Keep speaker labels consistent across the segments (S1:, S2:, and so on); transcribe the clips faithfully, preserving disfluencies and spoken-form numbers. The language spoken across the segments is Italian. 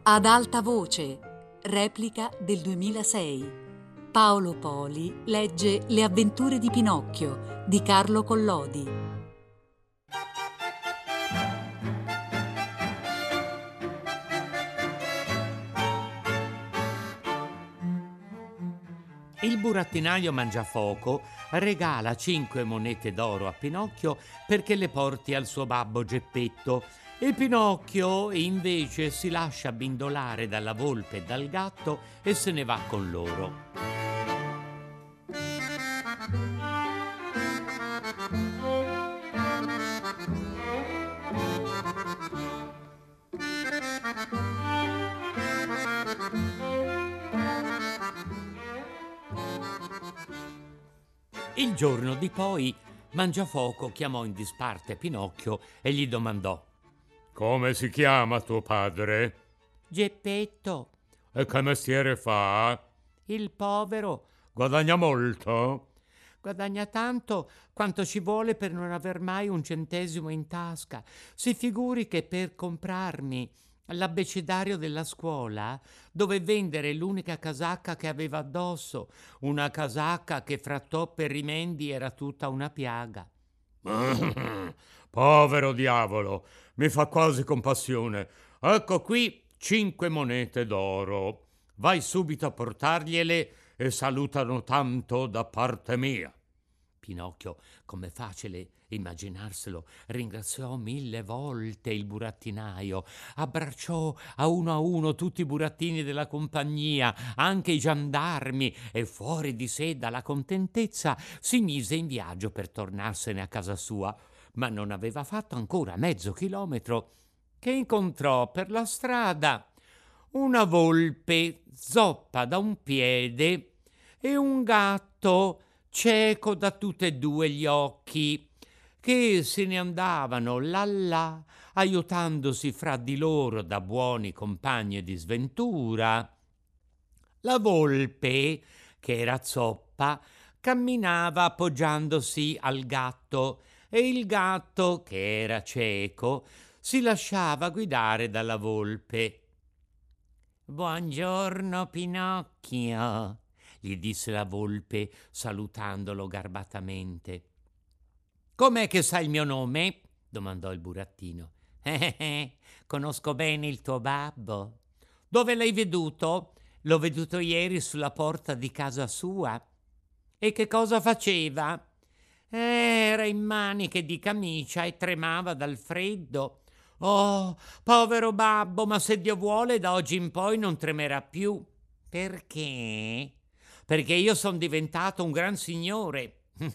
S1: Ad alta voce, replica del duemilasei. Paolo Poli legge Le avventure di Pinocchio di Carlo Collodi.
S2: Il burattinaio Mangiafoco regala cinque monete d'oro a Pinocchio perché le porti al suo babbo Geppetto, e Pinocchio invece si lascia abbindolare dalla volpe e dal gatto e se ne va con loro. Il giorno di poi Mangiafoco chiamò in disparte Pinocchio e gli domandò:
S3: Come si chiama tuo padre?
S2: Geppetto.
S3: E che mestiere fa?
S2: Il povero.
S3: Guadagna molto?
S2: Guadagna tanto quanto ci vuole per non aver mai un centesimo in tasca. Si figuri che per comprarmi l'abbecedario della scuola dove vendere l'unica casacca che aveva addosso, una casacca che fra toppe e rimendi era tutta una piaga.
S3: Povero diavolo, mi fa quasi compassione. Ecco qui cinque monete d'oro. Vai subito a portargliele e salutano tanto da parte mia.
S2: Pinocchio, come facile immaginarselo, ringraziò mille volte il burattinaio, abbracciò a uno a uno tutti i burattini della compagnia, anche i giandarmi, e fuori di sé dalla contentezza si mise in viaggio per tornarsene a casa sua. Ma non aveva fatto ancora mezzo chilometro che incontrò per la strada una volpe zoppa da un piede e un gatto cieco da tutti e due gli occhi, che se ne andavano là là, aiutandosi fra di loro da buoni compagni di sventura. La volpe, che era zoppa, camminava appoggiandosi al gatto, e il gatto, che era cieco, si lasciava guidare dalla volpe. «Buongiorno, Pinocchio», gli disse la volpe salutandolo garbatamente. «Com'è che sai il mio nome?» domandò il burattino. «Eh, eh, conosco bene il tuo babbo». «Dove l'hai veduto?» «L'ho veduto ieri sulla porta di casa sua». «E che cosa faceva?» «Era in maniche di camicia e tremava dal freddo». «Oh, povero babbo, ma se Dio vuole da oggi in poi non tremerà più». «Perché?» «Perché io sono diventato un gran signore».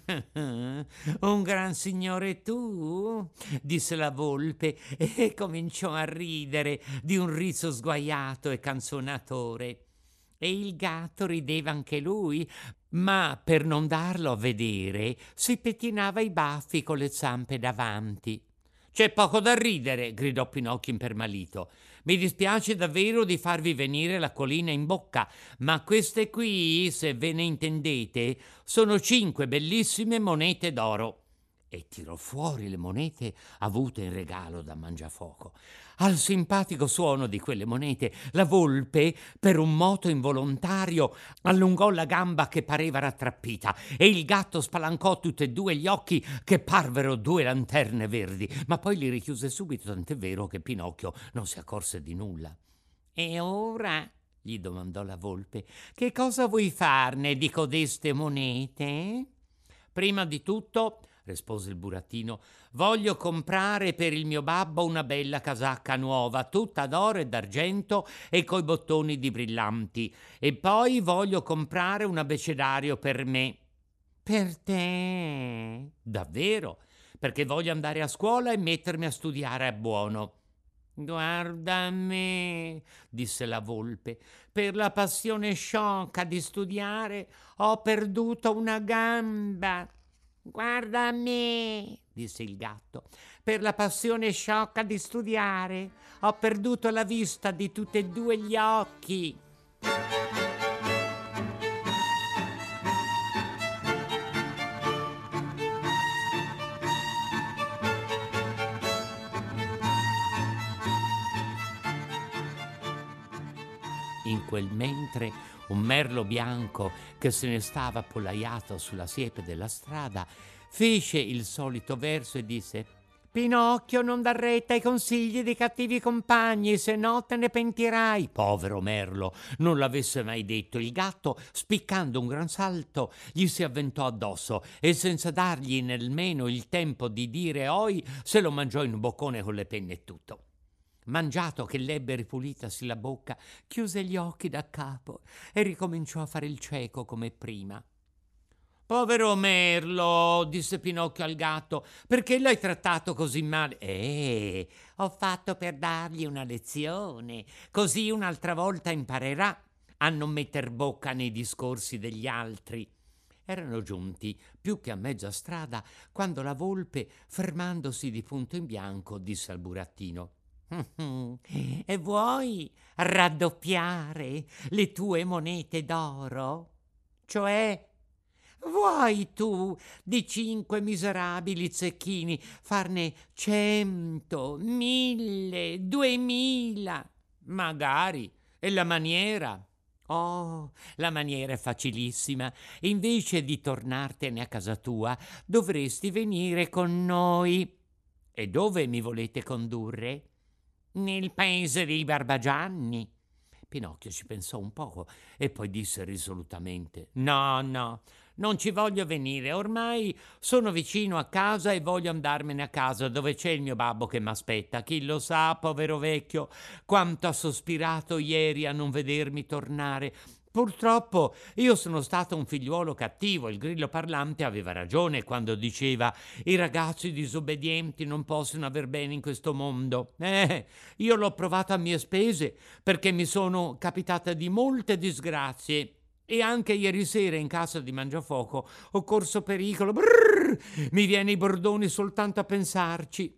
S2: «Un gran signore tu?» disse la volpe e cominciò a ridere di un riso sguaiato e canzonatore. E il gatto rideva anche lui, ma per non darlo a vedere si pettinava i baffi con le zampe davanti. «C'è poco da ridere», gridò Pinocchio impermalito. «Mi dispiace davvero di farvi venire l'acquolina in bocca, ma queste qui, se ve ne intendete, sono cinque bellissime monete d'oro». E tirò fuori le monete avute in regalo da Mangiafoco. Al simpatico suono di quelle monete, la volpe, per un moto involontario, allungò la gamba che pareva rattrappita, e il gatto spalancò tutti e due gli occhi che parvero due lanterne verdi, ma poi li richiuse subito, tant'è vero che Pinocchio non si accorse di nulla. «E ora?» gli domandò la volpe. «Che cosa vuoi farne di codeste monete?» «Prima di tutto», rispose il burattino, «voglio comprare per il mio babbo una bella casacca nuova, tutta d'oro e d'argento e coi bottoni di brillanti. E poi voglio comprare un abbecedario per me». «Per te?» «Davvero, perché voglio andare a scuola e mettermi a studiare a buono». «Guarda me», disse la volpe, «per la passione sciocca di studiare ho perduto una gamba». «Guarda me», disse il gatto, «per la passione sciocca di studiare ho perduto la vista di tutti e due gli occhi». In quel mentre un merlo bianco che se ne stava appollaiato sulla siepe della strada fece il solito verso e disse: «Pinocchio, non dar retta ai consigli di cattivi compagni, se no te ne pentirai». Povero merlo, non l'avesse mai detto. Il gatto, spiccando un gran salto, gli si avventò addosso e senza dargli nemmeno il tempo di dire oi, se lo mangiò in un boccone con le penne e tutto. Mangiato che l'ebbe ripulitasi la bocca, chiuse gli occhi da capo e ricominciò a fare il cieco come prima. «Povero merlo», disse Pinocchio al gatto, «perché l'hai trattato così male?» «Eh, ho fatto per dargli una lezione, così un'altra volta imparerà a non metter bocca nei discorsi degli altri». Erano giunti più che a mezza strada quando la volpe, fermandosi di punto in bianco, disse al burattino: «E vuoi raddoppiare le tue monete d'oro? Cioè, vuoi tu di cinque miserabili zecchini farne cento, mille, duemila?» «Magari. E la maniera?» «Oh, la maniera è facilissima. Invece di tornartene a casa tua, dovresti venire con noi». «E dove mi volete condurre?» «Nel paese dei Barbagianni». Pinocchio ci pensò un poco e poi disse risolutamente: «No, no, non ci voglio venire. Ormai sono vicino a casa e voglio andarmene a casa dove c'è il mio babbo che m'aspetta. Chi lo sa, povero vecchio, quanto ha sospirato ieri a non vedermi tornare. Purtroppo io sono stato un figliuolo cattivo. Il grillo parlante aveva ragione quando diceva: i ragazzi disobbedienti non possono aver bene in questo mondo. Eh, io l'ho provato a mie spese, perché mi sono capitate di molte disgrazie. E anche ieri sera in casa di Mangiafoco ho corso pericolo. Brrr, mi viene i bordoni soltanto a pensarci».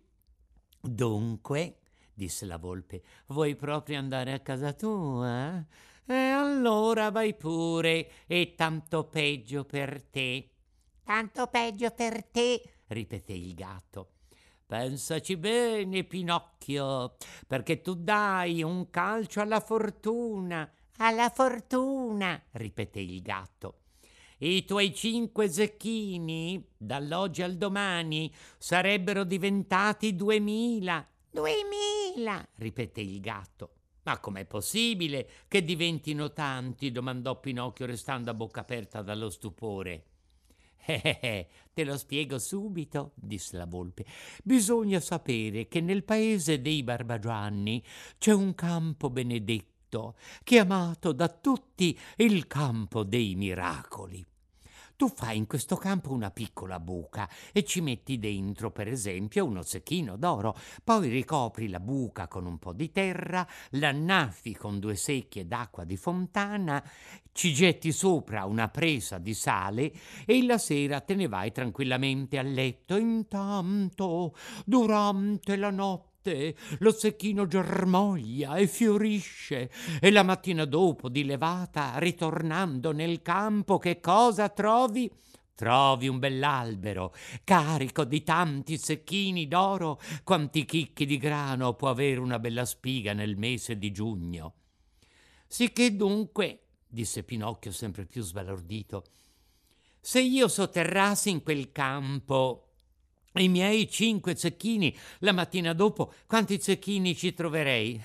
S2: «Dunque», disse la volpe, «vuoi proprio andare a casa tua? E allora vai pure, e tanto peggio per te». «Tanto peggio per te», ripeté il gatto. «Pensaci bene, Pinocchio, perché tu dai un calcio alla fortuna». «Alla fortuna», ripeté il gatto. «I tuoi cinque zecchini, dall'oggi al domani, sarebbero diventati duemila». «Duemila», ripeté il gatto. «Ma com'è possibile che diventino tanti?» domandò Pinocchio, restando a bocca aperta dallo stupore. «Eh, eh, eh, te lo spiego subito», disse la volpe. «Bisogna sapere che nel paese dei Barbagianni c'è un campo benedetto, chiamato da tutti il campo dei miracoli. Tu fai in questo campo una piccola buca e ci metti dentro, per esempio, uno zecchino d'oro. Poi ricopri la buca con un po' di terra, l'annaffi con due secchie d'acqua di fontana, ci getti sopra una presa di sale e la sera te ne vai tranquillamente a letto. Intanto, durante la notte, lo zecchino germoglia e fiorisce, e la mattina dopo, di levata, ritornando nel campo, che cosa trovi? Trovi un bell'albero carico di tanti zecchini d'oro quanti chicchi di grano può avere una bella spiga nel mese di giugno». «Sicché dunque», disse Pinocchio sempre più sbalordito, «se io sotterrassi in quel campo i miei cinque zecchini, la mattina dopo quanti zecchini ci troverei?»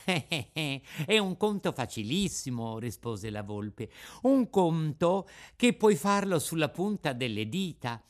S2: «È un conto facilissimo», rispose la volpe, «un conto che puoi farlo sulla punta delle dita.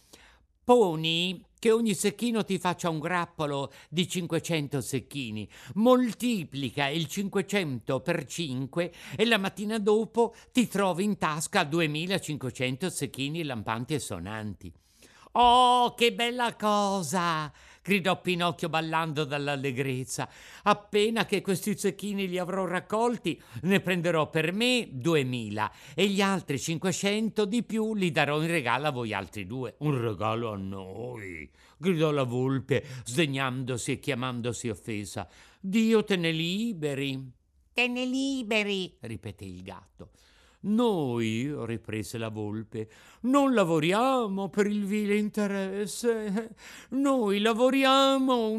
S2: Poni che ogni zecchino ti faccia un grappolo di cinquecento zecchini, moltiplica il cinquecento per cinque e la mattina dopo ti trovi in tasca duemilacinquecento zecchini lampanti e sonanti». «Oh, che bella cosa!» gridò Pinocchio ballando dall'allegrezza. «Appena che questi zecchini li avrò raccolti, ne prenderò per me duemila e gli altri cinquecento di più li darò in regalo a voi altri due». «Un regalo a noi?» gridò la volpe, sdegnandosi e chiamandosi offesa. «Dio te ne liberi». «Te ne liberi», ripeté il gatto. «Noi», riprese la volpe, «non lavoriamo per il vile interesse. Noi lavoriamo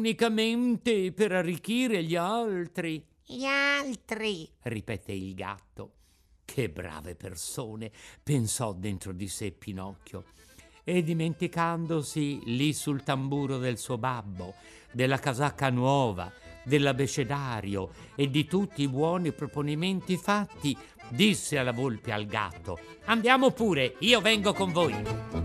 S2: unicamente per arricchire gli altri». «Gli altri», ripeté il gatto. Che brave persone, pensò dentro di sé Pinocchio. E dimenticandosi lì sul tamburo del suo babbo, della casacca nuova, dell'abecedario e di tutti i buoni proponimenti fatti, disse alla volpe e al gatto: «Andiamo pure, io vengo con voi».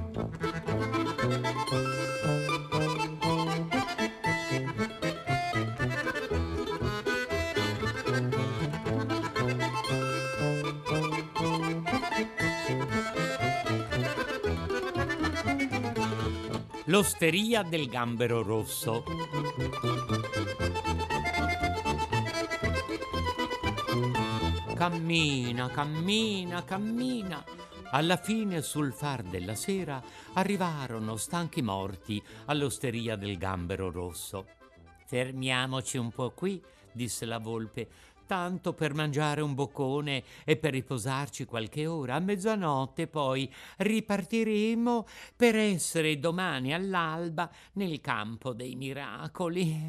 S2: L'osteria del Gambero Rosso. Cammina, cammina, cammina. Alla fine, sul far della sera, arrivarono stanchi morti all'osteria del Gambero Rosso. «Fermiamoci un po' qui», disse la volpe, «tanto per mangiare un boccone e per riposarci qualche ora. A mezzanotte poi ripartiremo per essere domani all'alba nel campo dei miracoli».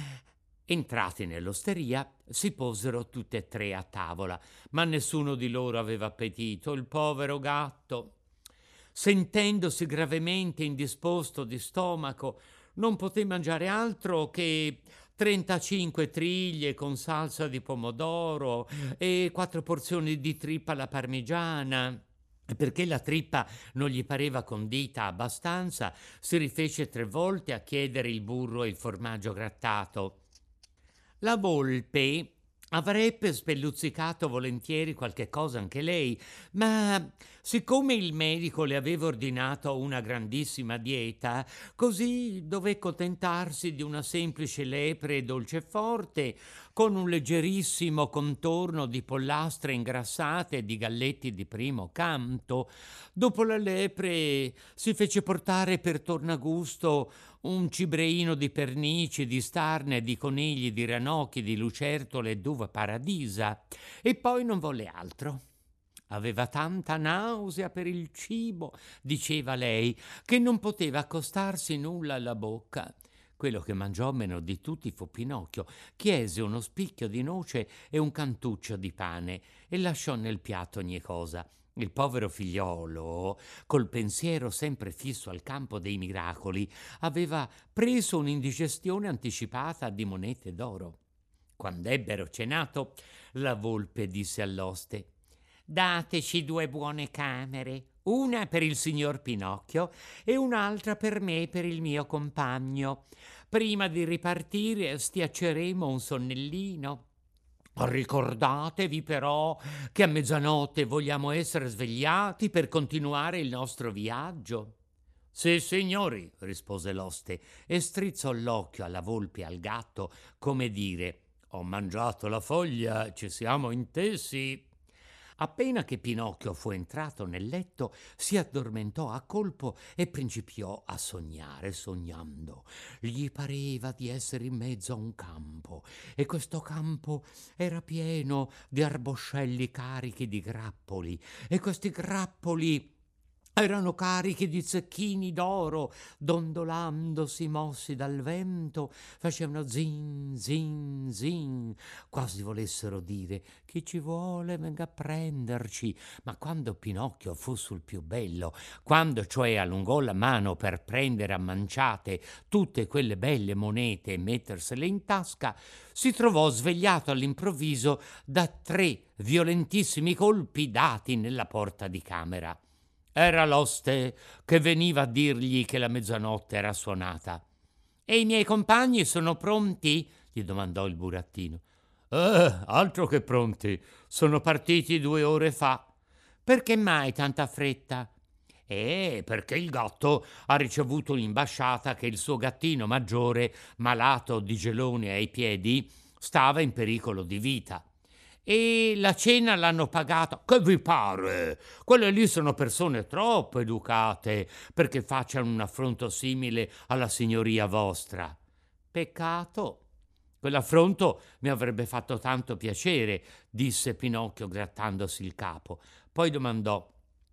S2: Entrati nell'osteria, si posero tutte e tre a tavola, ma nessuno di loro aveva appetito. Il povero gatto, sentendosi gravemente indisposto di stomaco, non poté mangiare altro che trentacinque triglie con salsa di pomodoro e quattro porzioni di trippa alla parmigiana. Perché la trippa non gli pareva condita abbastanza, si rifece tre volte a chiedere il burro e il formaggio grattato. La volpe avrebbe spelluzzicato volentieri qualche cosa anche lei, ma siccome il medico le aveva ordinato una grandissima dieta, così dové accontentarsi di una semplice lepre dolce e forte, con un leggerissimo contorno di pollastre ingrassate e di galletti di primo canto. Dopo la lepre si fece portare per tornagusto un cibreino di pernici, di starne, di conigli, di ranocchi, di lucertole e d'uva paradisa, e poi non volle altro. Aveva tanta nausea per il cibo, diceva lei, che non poteva accostarsi nulla alla bocca. Quello che mangiò meno di tutti fu Pinocchio. Chiese uno spicchio di noce e un cantuccio di pane e lasciò nel piatto ogni cosa. Il povero figliolo, col pensiero sempre fisso al campo dei miracoli, aveva preso un'indigestione anticipata di monete d'oro. Quando ebbero cenato, la volpe disse all'oste: «Dateci due buone camere, una per il signor Pinocchio e un'altra per me e per il mio compagno. Prima di ripartire stiacceremo un sonnellino. Ricordatevi però che a mezzanotte vogliamo essere svegliati per continuare il nostro viaggio». «Sì, signori», rispose l'oste e strizzò l'occhio alla volpe e al gatto, come dire: «Ho mangiato la foglia, ci siamo intesi». Appena che Pinocchio fu entrato nel letto, si addormentò a colpo e principiò a sognare. Sognando, gli pareva di essere in mezzo a un campo, e questo campo era pieno di arboscelli carichi di grappoli, e questi grappoli erano carichi di zecchini d'oro, dondolandosi mossi dal vento, facevano zin, zin, zin, quasi volessero dire: «Chi ci vuole venga a prenderci». Ma quando Pinocchio fu sul più bello, quando cioè allungò la mano per prendere a manciate tutte quelle belle monete e mettersele in tasca, si trovò svegliato all'improvviso da tre violentissimi colpi dati nella porta di camera. Era l'oste che veniva a dirgli che la mezzanotte era suonata. «E i miei compagni sono pronti?» gli domandò il burattino. «Eh, altro che pronti, sono partiti due ore fa». «Perché mai tanta fretta?» «Eh, perché il gatto ha ricevuto un'imbasciata che il suo gattino maggiore, malato di gelone ai piedi, stava in pericolo di vita. E la cena l'hanno pagata». «Che vi pare? Quelle lì sono persone troppo educate perché facciano un affronto simile alla signoria vostra». «Peccato. Quell'affronto mi avrebbe fatto tanto piacere», disse Pinocchio grattandosi il capo. Poi domandò: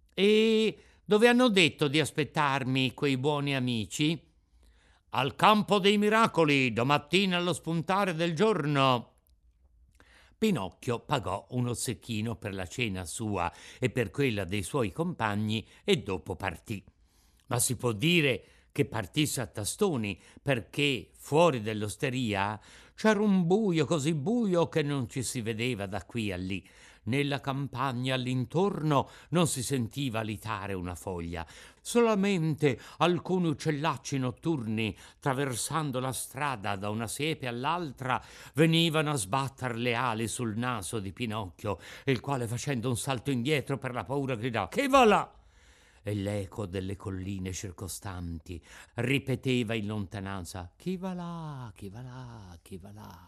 S2: «E dove hanno detto di aspettarmi quei buoni amici?» «Al campo dei miracoli, domattina allo spuntare del giorno». Pinocchio pagò un ossechino per la cena sua e per quella dei suoi compagni e dopo partì. Ma si può dire che partisse a tastoni, perché fuori dell'osteria c'era un buio così buio che non ci si vedeva da qui a lì. Nella campagna all'intorno non si sentiva alitare una foglia, solamente alcuni uccellacci notturni, traversando la strada da una siepe all'altra, venivano a sbattere le ali sul naso di Pinocchio, il quale, facendo un salto indietro per la paura, gridò: «Chi va là?» E l'eco delle colline circostanti ripeteva in lontananza: «Chi va là? Chi va là? Chi va là?»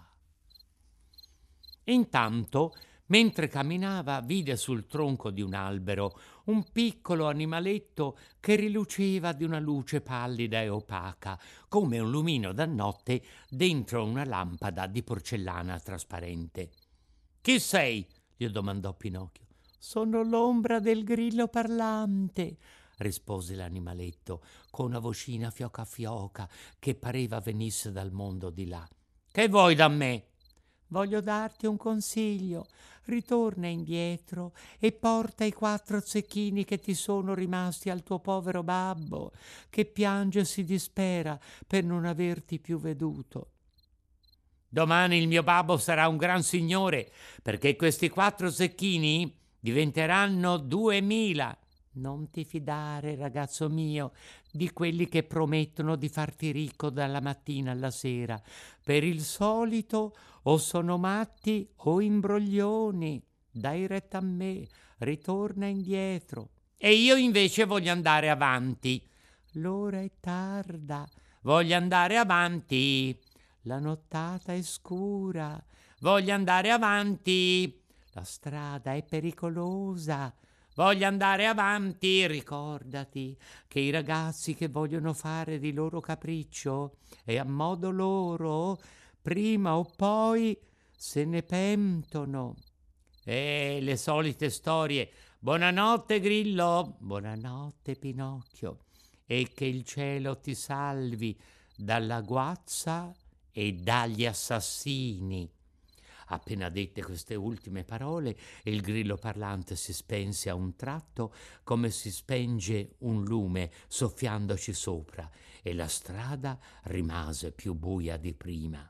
S2: Intanto, mentre camminava, vide sul tronco di un albero un piccolo animaletto che riluceva di una luce pallida e opaca, come un lumino da notte dentro una lampada di porcellana trasparente. «Chi sei?» gli domandò Pinocchio. «Sono l'ombra del grillo parlante», rispose l'animaletto con una vocina fioca fioca che pareva venisse dal mondo di là. «Che vuoi da me?» «Voglio darti un consiglio. Ritorna indietro e porta i quattro zecchini che ti sono rimasti al tuo povero babbo, che piange e si dispera per non averti più veduto». «Domani il mio babbo sarà un gran signore, perché questi quattro zecchini diventeranno duemila. Non ti fidare, ragazzo mio, di quelli che promettono di farti ricco dalla mattina alla sera. Per il solito o sono matti o imbroglioni. Dai retta a me, ritorna indietro». «E io invece voglio andare avanti». «L'ora è tarda». «Voglio andare avanti». «La nottata è scura». «Voglio andare avanti». «La strada è pericolosa». «Voglio andare avanti». «Ricordati che i ragazzi che vogliono fare di loro capriccio e a modo loro, prima o poi se ne pentono». «Eh, le solite storie. Buonanotte, Grillo». «Buonanotte, Pinocchio, e che il cielo ti salvi dalla guazza e dagli assassini». Appena dette queste ultime parole, il grillo parlante si spense a un tratto, come si spenge un lume soffiandoci sopra, e la strada rimase più buia di prima.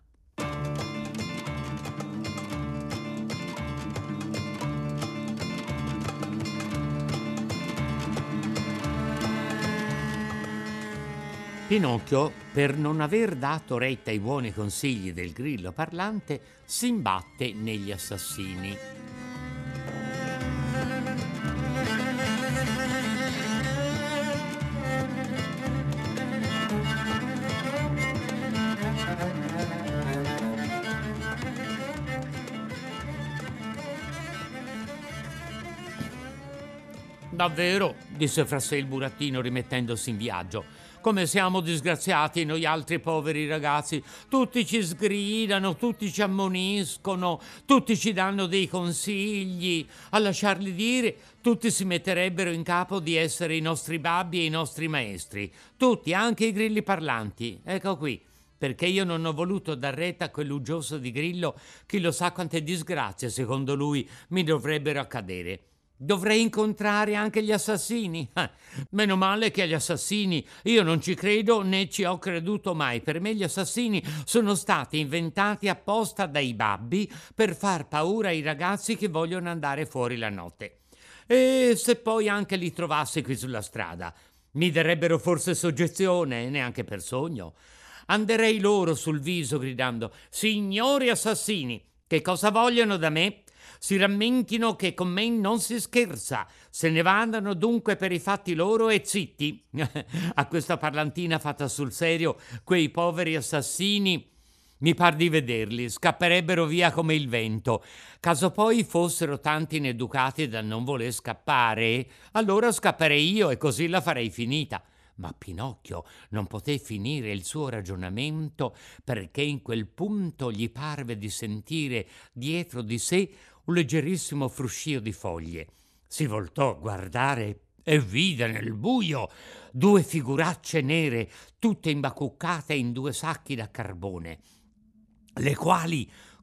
S2: Pinocchio, per non aver dato retta ai buoni consigli del grillo parlante, si imbatte negli assassini. «Davvero», disse fra sé il burattino rimettendosi in viaggio, «come siamo disgraziati noi altri poveri ragazzi. Tutti ci sgridano, tutti ci ammoniscono, tutti ci danno dei consigli. A lasciarli dire, tutti si metterebbero in capo di essere i nostri babbi e i nostri maestri. Tutti, anche i grilli parlanti. Ecco qui, perché io non ho voluto dar retta a quell'uggioso di Grillo, chi lo sa quante disgrazie, secondo lui, mi dovrebbero accadere. Dovrei incontrare anche gli assassini. Eh, meno male che agli assassini io non ci credo né ci ho creduto mai. Per me gli assassini sono stati inventati apposta dai babbi per far paura ai ragazzi che vogliono andare fuori la notte. E se poi anche li trovassi qui sulla strada, mi darebbero forse soggezione, neanche per sogno. Anderei loro sul viso gridando: «Signori assassini, che cosa vogliono da me? Si rammentino che con me non si scherza, se ne vadano dunque per i fatti loro e zitti». A questa parlantina fatta sul serio, quei poveri assassini, mi par di vederli, scapperebbero via come il vento. Caso poi fossero tanti ineducati da non voler scappare, allora scapperei io e così la farei finita. Ma Pinocchio non poté finire il suo ragionamento, perché in quel punto gli parve di sentire dietro di sé un leggerissimo fruscio di foglie. Si voltò a guardare e vide nel buio due figuracce nere, tutte imbacuccate in due sacchi da carbone, le quali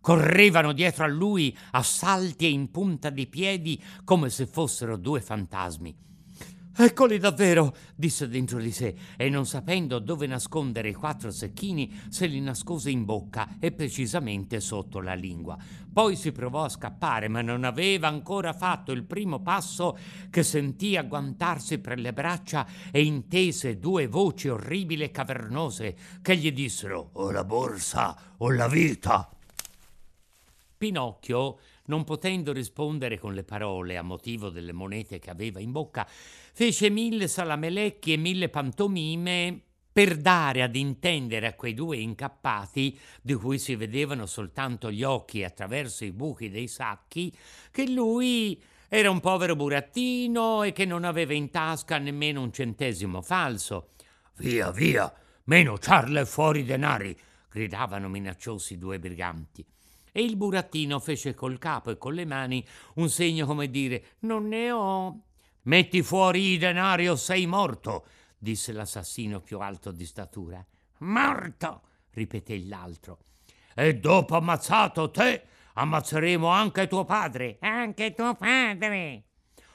S2: correvano dietro a lui a salti e in punta di piedi come se fossero due fantasmi. «Eccoli davvero!» disse dentro di sé, e non sapendo dove nascondere i quattro secchini se li nascose in bocca e precisamente sotto la lingua. Poi si provò a scappare, ma non aveva ancora fatto il primo passo che sentì agguantarsi per le braccia e intese due voci orribili e cavernose che gli dissero: «O la borsa o la vita!» Pinocchio, non potendo rispondere con le parole a motivo delle monete che aveva in bocca, fece mille salamelecchi e mille pantomime per dare ad intendere a quei due incappati, di cui si vedevano soltanto gli occhi attraverso i buchi dei sacchi, che lui era un povero burattino e che non aveva in tasca nemmeno un centesimo falso. «Via, via, meno ciarla e fuori i denari!» gridavano minacciosi i due briganti. E il burattino fece col capo e con le mani un segno come dire: «Non ne ho». «Metti fuori i denari o sei morto», disse l'assassino più alto di statura. «Morto», ripeté l'altro. «E dopo ammazzato te, ammazzeremo anche tuo padre». «Anche tuo padre».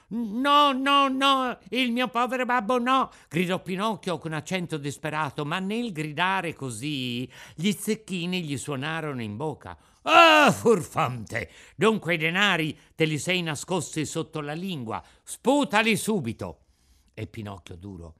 S2: «No, no, no, il mio povero babbo no», gridò Pinocchio con accento disperato, ma nel gridare così gli zecchini gli suonarono in bocca. «Ah, furfante! Dunque i denari te li sei nascosti sotto la lingua, sputali subito!» E Pinocchio duro: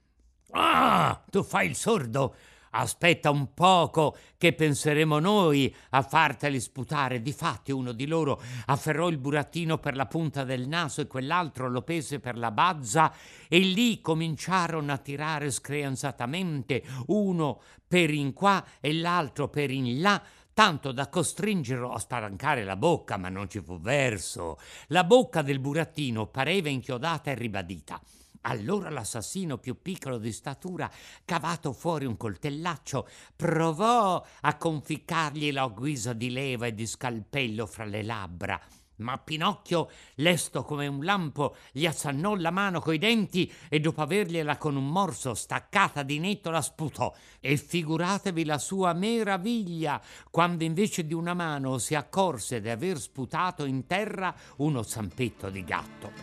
S2: «Ah, tu fai il sordo? Aspetta un poco che penseremo noi a farteli sputare». Difatti uno di loro afferrò il burattino per la punta del naso e quell'altro lo pese per la bazza, e lì cominciarono a tirare screanzatamente, uno per in qua e l'altro per in là, tanto da costringerlo a spalancare la bocca, ma non ci fu verso. La bocca del burattino pareva inchiodata e ribadita. Allora l'assassino più piccolo di statura, cavato fuori un coltellaccio, provò a conficcarglielo a guisa di leva e di scalpello fra le labbra. Ma Pinocchio, lesto come un lampo, gli assannò la mano coi denti e dopo avergliela con un morso staccata di netto la sputò. E figuratevi la sua meraviglia quando invece di una mano si accorse di aver sputato in terra uno zampetto di gatto.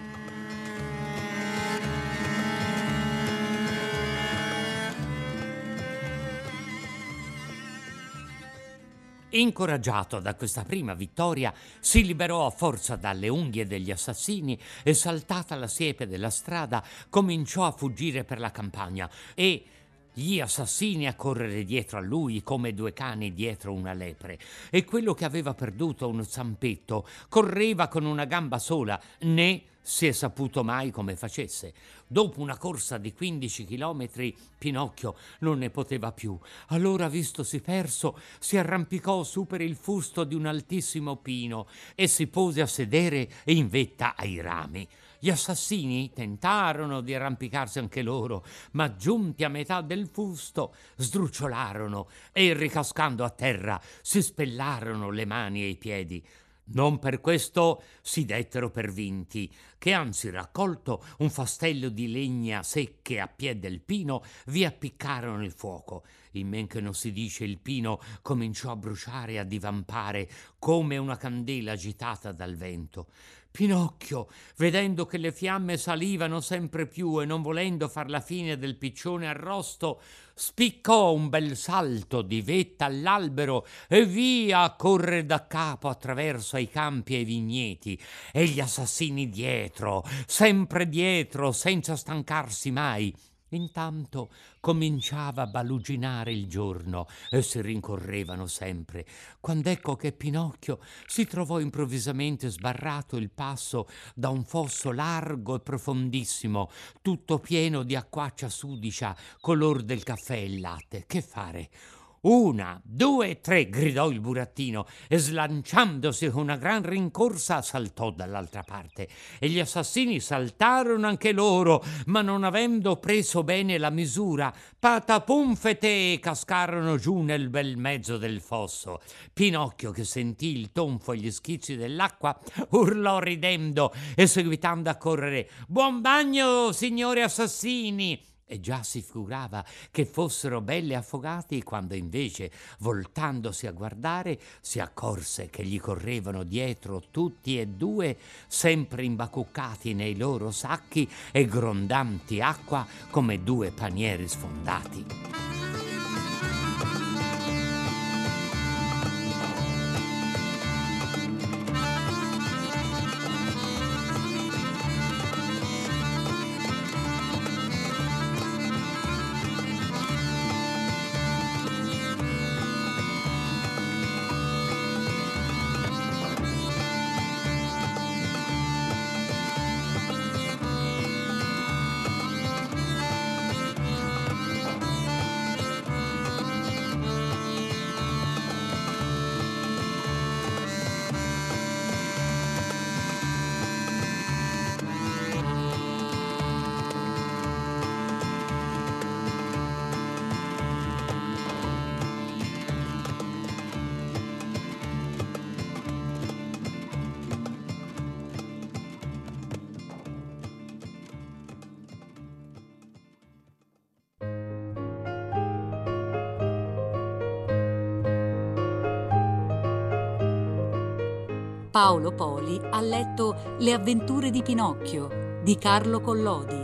S2: Incoraggiato da questa prima vittoria, si liberò a forza dalle unghie degli assassini e, saltata la siepe della strada, cominciò a fuggire per la campagna e gli assassini a correre dietro a lui come due cani dietro una lepre. E quello che aveva perduto uno zampetto correva con una gamba sola, né si è saputo mai come facesse. Dopo una corsa di quindici chilometri, Pinocchio non ne poteva più. Allora, vistosi perso, si arrampicò su per il fusto di un altissimo pino e si pose a sedere in vetta ai rami. Gli assassini tentarono di arrampicarsi anche loro, ma giunti a metà del fusto sdrucciolarono e, ricascando a terra, si spellarono le mani e i piedi. Non per questo si dettero per vinti, che anzi, raccolto un fastello di legna secche a piè del pino, vi appiccarono il fuoco. In men che non si dice, il pino cominciò a bruciare e a divampare come una candela agitata dal vento. Pinocchio, vedendo che le fiamme salivano sempre più e non volendo far la fine del piccione arrosto, spiccò un bel salto di vetta all'albero e via a correre da capo attraverso ai campi e ai vigneti, e gli assassini dietro, sempre dietro, senza stancarsi mai. Intanto cominciava a baluginare il giorno e si rincorrevano sempre, quando ecco che Pinocchio si trovò improvvisamente sbarrato il passo da un fosso largo e profondissimo, tutto pieno di acquaccia sudicia color del caffè e il latte. Che fare? «Una, due, tre!» gridò il burattino e, slanciandosi con una gran rincorsa, saltò dall'altra parte. E gli assassini saltarono anche loro, ma non avendo preso bene la misura, patapumfete, cascarono giù nel bel mezzo del fosso. Pinocchio, che sentì il tonfo e gli schizzi dell'acqua, urlò ridendo e seguitando a correre: «Buon bagno, signori assassini!» e già si figurava che fossero belli affogati quando invece, voltandosi a guardare, si accorse che gli correvano dietro tutti e due, sempre imbacuccati nei loro sacchi e grondanti acqua come due panieri sfondati.
S1: Paolo Poli ha letto Le avventure di Pinocchio di Carlo Collodi.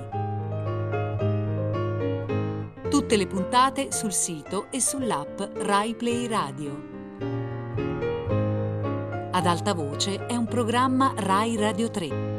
S1: Tutte le puntate sul sito e sull'app Rai Play Radio. Ad alta voce è un programma Rai Radio tre.